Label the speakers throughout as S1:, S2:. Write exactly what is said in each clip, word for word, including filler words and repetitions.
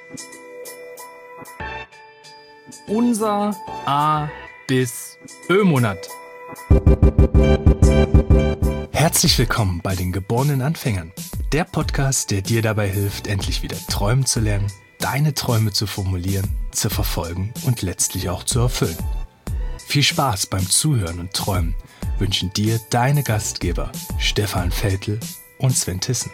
S1: Unser A bis Ö-Monat. Herzlich willkommen bei den geborenen Anfängern. Der Podcast, der dir dabei hilft, endlich wieder träumen zu lernen, deine Träume zu formulieren, zu verfolgen und letztlich auch zu erfüllen. Viel Spaß beim Zuhören und Träumen wünschen dir deine Gastgeber Stefan Veltl und Sven Tissen.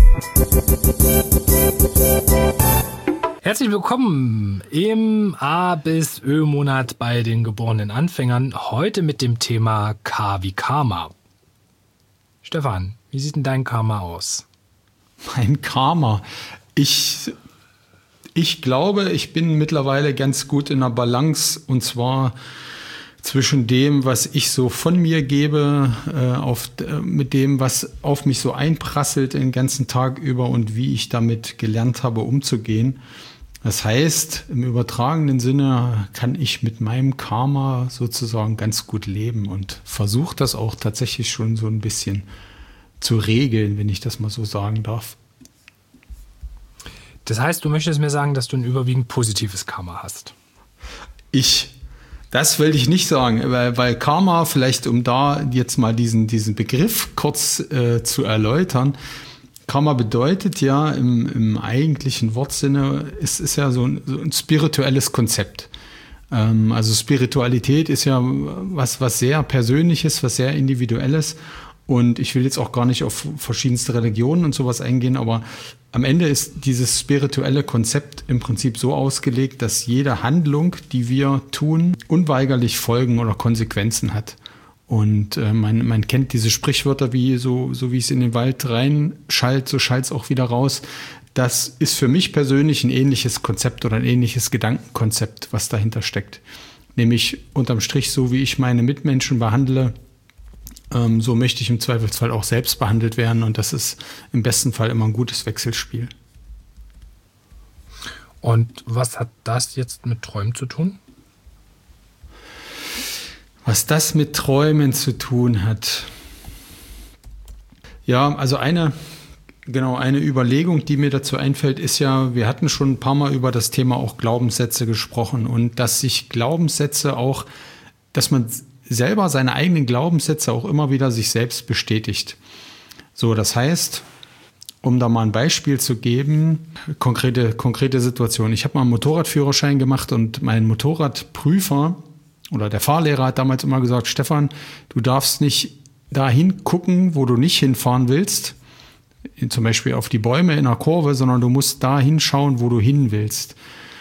S1: Herzlich willkommen im A bis Ö-Monat bei den geborenen Anfängern. Heute mit dem Thema K wie Karma. Stefan, wie sieht denn dein Karma aus?
S2: Mein Karma. Ich, ich glaube, ich bin mittlerweile ganz gut in der Balance, und zwar zwischen dem, was ich so von mir gebe, äh, auf, äh, mit dem, was auf mich so einprasselt den ganzen Tag über und wie ich damit gelernt habe, umzugehen. Das heißt, im übertragenen Sinne kann ich mit meinem Karma sozusagen ganz gut leben und versuche das auch tatsächlich schon so ein bisschen zu regeln, wenn ich das mal so sagen darf.
S1: Das heißt, du möchtest mir sagen, dass du ein überwiegend positives Karma hast?
S2: Ich, das will ich nicht sagen, weil, weil Karma, vielleicht um da jetzt mal diesen, diesen Begriff kurz äh, zu erläutern, Karma bedeutet ja im, im eigentlichen Wortsinne, es ist ja so ein, so ein spirituelles Konzept. Ähm, also Spiritualität ist ja was, was sehr Persönliches, was sehr Individuelles. Und ich will jetzt auch gar nicht auf verschiedenste Religionen und sowas eingehen, aber am Ende ist dieses spirituelle Konzept im Prinzip so ausgelegt, dass jede Handlung, die wir tun, unweigerlich Folgen oder Konsequenzen hat. Und äh, man, man kennt diese Sprichwörter wie so, so wie es in den Wald reinschallt, so schallt es auch wieder raus. Das ist für mich persönlich ein ähnliches Konzept oder ein ähnliches Gedankenkonzept, was dahinter steckt. Nämlich unterm Strich, so wie ich meine Mitmenschen behandle, ähm, so möchte ich im Zweifelsfall auch selbst behandelt werden. Und das ist im besten Fall immer ein gutes Wechselspiel.
S1: Und was hat das jetzt mit Träumen zu tun?
S2: Was das mit Träumen zu tun hat. Ja, also eine, genau, eine Überlegung, die mir dazu einfällt, ist ja, wir hatten schon ein paar Mal über das Thema auch Glaubenssätze gesprochen und dass sich Glaubenssätze auch, dass man selber seine eigenen Glaubenssätze auch immer wieder sich selbst bestätigt. So, das heißt, um da mal ein Beispiel zu geben, konkrete, konkrete Situation. Ich habe mal einen Motorradführerschein gemacht und mein Motorradprüfer oder der Fahrlehrer hat damals immer gesagt, Stefan, du darfst nicht dahin gucken, wo du nicht hinfahren willst, zum Beispiel auf die Bäume in einer Kurve, sondern du musst da hinschauen, wo du hin willst.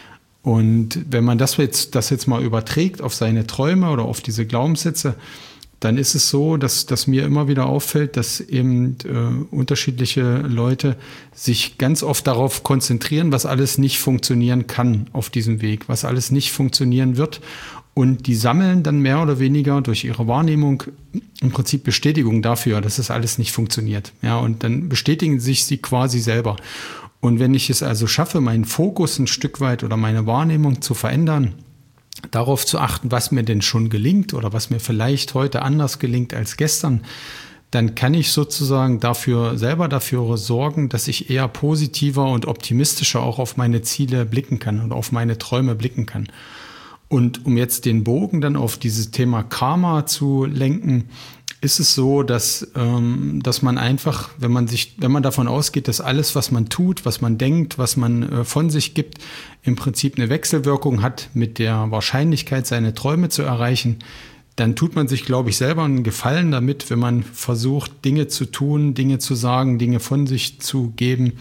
S2: Und wenn man das jetzt, das jetzt mal überträgt auf seine Träume oder auf diese Glaubenssätze, dann ist es so, dass, dass mir immer wieder auffällt, dass eben äh, unterschiedliche Leute sich ganz oft darauf konzentrieren, was alles nicht funktionieren kann auf diesem Weg, was alles nicht funktionieren wird. Und die sammeln dann mehr oder weniger durch ihre Wahrnehmung im Prinzip Bestätigung dafür, dass es alles nicht funktioniert. Ja, und dann bestätigen sich sie quasi selber. Und wenn ich es also schaffe, meinen Fokus ein Stück weit oder meine Wahrnehmung zu verändern, darauf zu achten, was mir denn schon gelingt oder was mir vielleicht heute anders gelingt als gestern, dann kann ich sozusagen dafür selber dafür sorgen, dass ich eher positiver und optimistischer auch auf meine Ziele blicken kann und auf meine Träume blicken kann. Und um jetzt den Bogen dann auf dieses Thema Karma zu lenken, ist es so, dass, ähm, dass man einfach, wenn man sich, wenn man davon ausgeht, dass alles, was man tut, was man denkt, was man äh, von sich gibt, im Prinzip eine Wechselwirkung hat mit der Wahrscheinlichkeit, seine Träume zu erreichen, dann tut man sich, glaube ich, selber einen Gefallen damit, wenn man versucht, Dinge zu tun, Dinge zu sagen, Dinge von sich zu geben,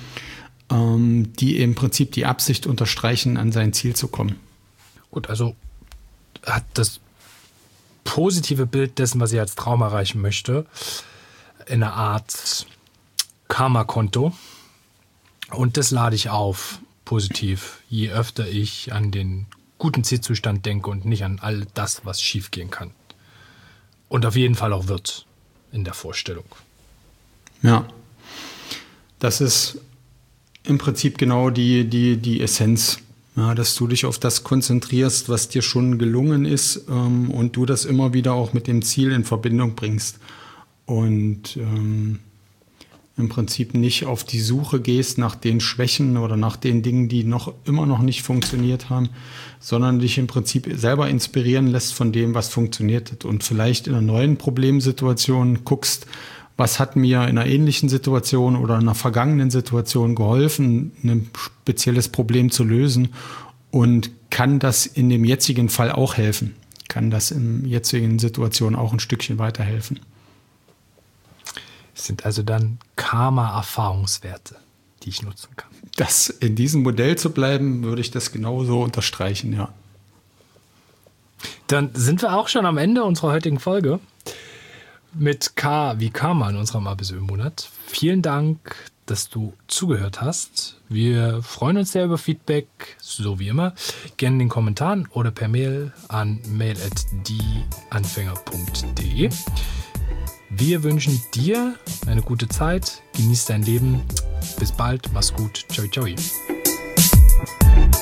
S2: ähm, die im Prinzip die Absicht unterstreichen, an sein Ziel zu kommen.
S1: Gut, also hat das positive Bild dessen, was ich als Traum erreichen möchte, in einer Art Karma-Konto. Und das lade ich auf, positiv, je öfter ich an den guten Zielzustand denke und nicht an all das, was schiefgehen kann. Und auf jeden Fall auch wird in der Vorstellung.
S2: Ja, das ist im Prinzip genau die, die, die Essenz. Ja, dass du dich auf das konzentrierst, was dir schon gelungen ist, ähm, und du das immer wieder auch mit dem Ziel in Verbindung bringst. Und ähm, im Prinzip nicht auf die Suche gehst nach den Schwächen oder nach den Dingen, die noch immer noch nicht funktioniert haben, sondern dich im Prinzip selber inspirieren lässt von dem, was funktioniert hat und vielleicht in einer neuen Problemsituation guckst, was hat mir in einer ähnlichen Situation oder in einer vergangenen Situation geholfen, ein spezielles Problem zu lösen und kann das in dem jetzigen Fall auch helfen, kann das in der jetzigen Situation auch ein Stückchen weiterhelfen.
S1: Es sind also dann Karma-Erfahrungswerte, die ich nutzen kann.
S2: Das in diesem Modell zu bleiben, würde ich das genauso unterstreichen, ja.
S1: Dann sind wir auch schon am Ende unserer heutigen Folge mit K wie Karma in unserem A B S Ö-Monat. Vielen Dank, dass du zugehört hast. Wir freuen uns sehr über Feedback, so wie immer. Gerne in den Kommentaren oder per Mail an mail at dieanfänger punkt de. Wir wünschen dir eine gute Zeit. Genieß dein Leben. Bis bald. Mach's gut. Ciao, ciao.